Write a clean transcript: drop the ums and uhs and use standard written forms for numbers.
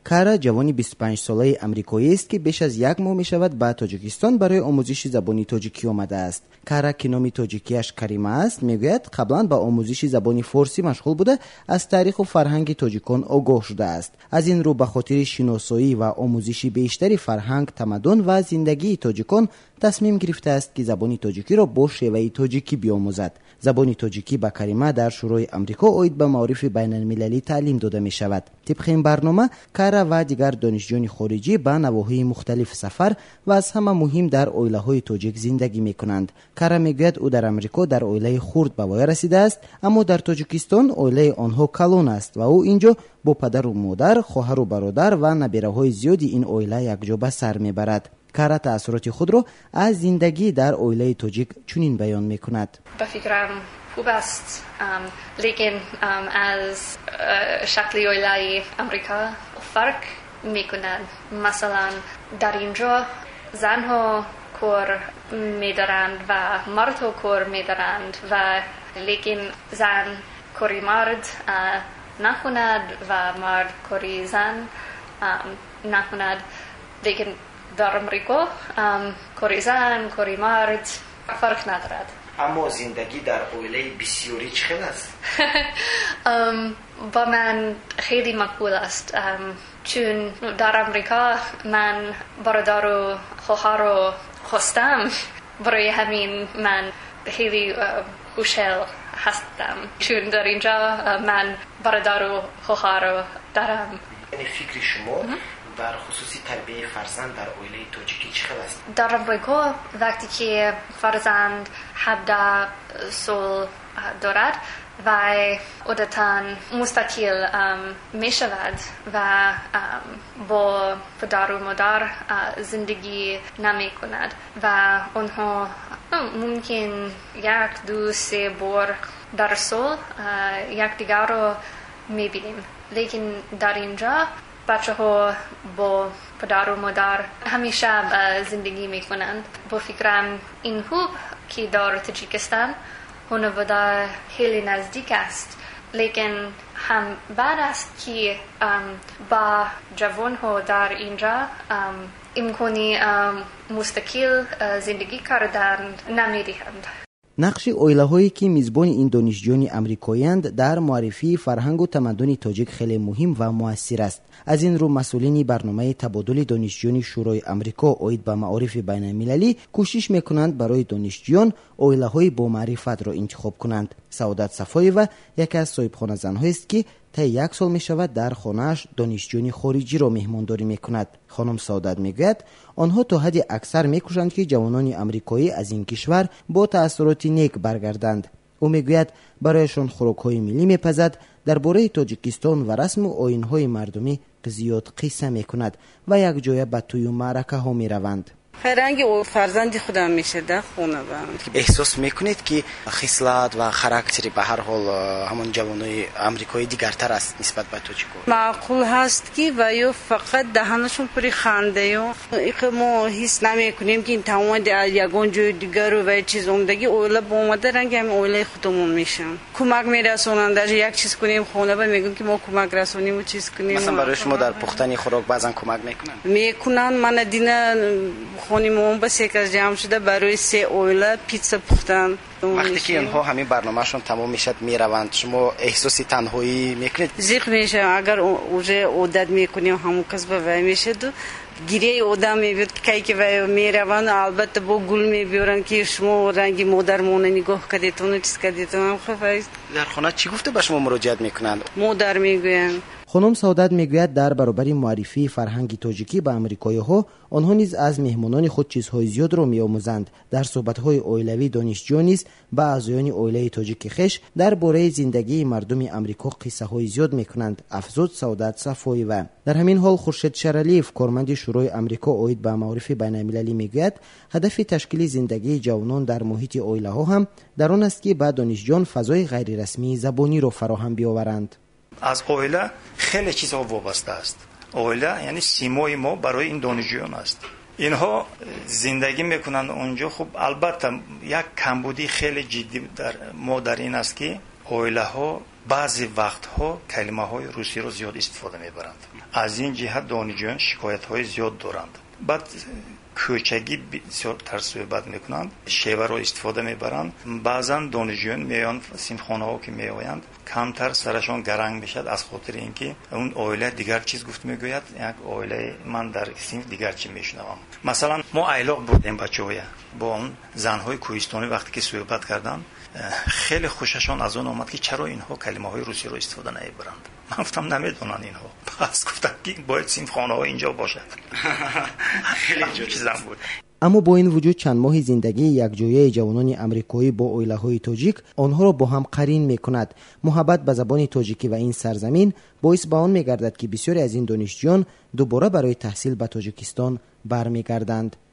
کارا جوانی 25 ساله آمریکایی است که بیش از یک ماه میشود به تاجیکستان برای آموزش زبان تاجیکی آمده است. کارا که نام تاجیکیش کریمه است میگوید قبلا با آموزش زبان فارسی مشغول بوده، از تاریخ و فرهنگ تاجیکان آگاه شده است. از این رو به خاطر شناسایی و آموزش بیشتر فرهنگ، تمدن و زندگی تاجیکان تصمیم گرفته است که زبان تاجیکی را با شیوه تاجیکی بیاموزد. زبان تاجیکی به کریمه در شورای آمریکا اوید به معارف بین المللی تعلیم داده می شود. طبق این برنامه کارا و دیگر دانشجویان خارجی به نواحی مختلف سفر و از همه مهم در اویله های تاجیک زندگی می کنند. کارا میگوید او در آمریکا در اویله خورد به وای رسیده است، اما در تاجیکستان اویله آنها کلان است و او اینجا با پدر و مادر، خواهر و برادر و نبیره های زیادی این اویله یکجا به سر میبرد. کارا تأثیرات خود را از زندگی در اویله تاجیک چنین بیان میکند. به فکرم خوب است، لیکن از شکل اویله آمریکا فرق میکند. مثلا در اینجا زنها کار میدارند و مردها کار میدارند و لیکن زن کاری مرد نکند و مرد کاری زن نکند. لیکن در آمریکا کاری زن کاری مرد فرق ندارد. اما زندگی در اویله بسیاری چخیل است؟ با من خیلی مقبول است، چون در آمریکا من برادر و خواهر رو خواستم. برای همین من خیلی خوشحال هستم، چون در اینجا من برادر و خواهر رو دارم. یعنی فکر شما در خصوصی تربیت فرزند در اویله تاجیکی چخیل است؟ در آمریکا وقتی که فرزند 17 سال دارد و عادتاً مستقل می شود و با پدر و مادر زندگی نمی کند و آنها ممکن 1، 2، 3 بار در سال یکدیگر رو می بینیم. لیکن در اینجا بچه ها با پدر و مادر همیشه زندگی می کنند. با فکرم این خوب که در تاجیکستان خانواده خیلی نزدیک است، لیکن هم بعد است که با جوان ها در اینجا امکانی مستقل زندگی کردن نمی دهند. نقش اویله هایی که میزبان این دانشجویان آمریکایی‌اند در معرفی فرهنگ و تمدن تاجیک خیلی مهم و مؤثر است. از این رو مسئولین برنامه تبادل دانشجویان شورای آمریکا اوید به معارف بین المللی کوشش میکنند برای دانشجویان اویله های با معرفت را انتخاب کنند. سعادت صفایی‌وا یکی از صاحبخانه زن‌ها است که تا 1 سال می شود در خانه‌اش دانشجویان خارجی را مهمانداری می کند. خانم سعادت میگوید آنها تا حد اکثر می‌کوشند که جوانان آمریکایی از این کشور با تأثیرات نیک برگردند. او میگوید برایشان خوراک‌های ملی می‌پزد، درباره تاجیکستان و رسم و آیین‌های مردمی زیاد قصه می‌کند و یک جای به توی معرکه‌ها می‌روند. فرنگ و فرزند خودم میشه در خونه بند. احساس میکنید که خصلت و خاراکتری به هر حال همون جوانای آمریکایی دیگرتر است نسبت به تاجیک‌ها؟ معقول هست که و یا فقط دهنشون پری خنده و ما حس نمیکنیم که این تمام یگان جای دیگر و چیز اومدگی اوله با اومده رنگ هم اوله خودمون میشن. کمک میرسونن، در یک چیز کنیم خونه با میگن که ما کمک رسونیم و چیز کنیم. مثلا برای شما در پختن خوراک بعضن کمک میکنن. من دینا خانمم با یک از جمع شده برای 3 اویله پیتزا پختن. وقتی که اینها همین برنامه‌شون تمام میشد میروند، شما احساسی تنهایی میکنید؟ زیق میشه. اگر اوجه عادت میکنیم همون کس به وای میشه و گیری آدم میبید که که وای میروند. البته با گل میبیارن که شما رنگی مادرمون نگاه کردیتون چیز کردیتون. در خانه چی گفته به شما مراجعت میکنند؟ مادر میگوین. خانم سعادت میگوید در برابر معرفی فرهنگ تاجیکی به آمریکایی‌ها آنها نیز از مهمانان خود چیزهای زیاد را می‌آموزند. در صحبت‌های اویلوی دانشجویان نیز با اعضایان اویله تاجیک خویش درباره زندگی مردم آمریکا قصه‌های زیاد می‌کنند. افزود سعادت صفایی‌وا. در همین حال خورشید شرالیف کارمند شورای آمریکا اوید به معارف بین‌المللی میگوید هدف تشکیل زندگی جوانان در محیط اویله‌ها هم در آن است که به دانشجویان فضای غیر رسمی زبانی را فراهم بیاورند. از اویله خیلی چیزها وابسته است. اویله یعنی سیمای ما برای این دانشجویان است. اینها زندگی میکنند اونجا. خب البته یک کمبودی خیلی جدی در این است که اویله ها بعضی وقتها کلمه‌های روسی رو زیاد استفاده می‌برند. از این جهت دانشجویان شکایت‌های زیاد دارند. بعد کوچگی بسیارتر صحبت میکنند، شیوه رو استفاده میبرند. بعضا دانشجویان میان سینفخانه‌ها که میآیند کمتر سرشان گرنگ میشد از خاطر اینکه اون اویله دیگر چیز گفت میگوید، یک اویله من در صنف دیگر چی میشنوم. مثلا ما ایلاق بودیم بچه‌ها با اون زن‌های کوهستانی وقتی که صحبت کردن خیلی خوششان از اون آمد که چرا اینها کلمه‌های روسی رو استفاده نمیبرند. من گفتم نمیدونن اینها، پس گفتم که باید سینفخانه‌ها اینجا باشد. خیلی چیزام بود. اما با این وجود چند ماه زندگی یکجایی جوانان آمریکایی با اویله‌های تاجیک آنها را با هم قرین می‌کند. محبت به زبان تاجیکی و این سرزمین باعث به آن می‌گردد که بسیاری از این دانشجویان دوباره برای تحصیل به تاجیکستان برمیگردند.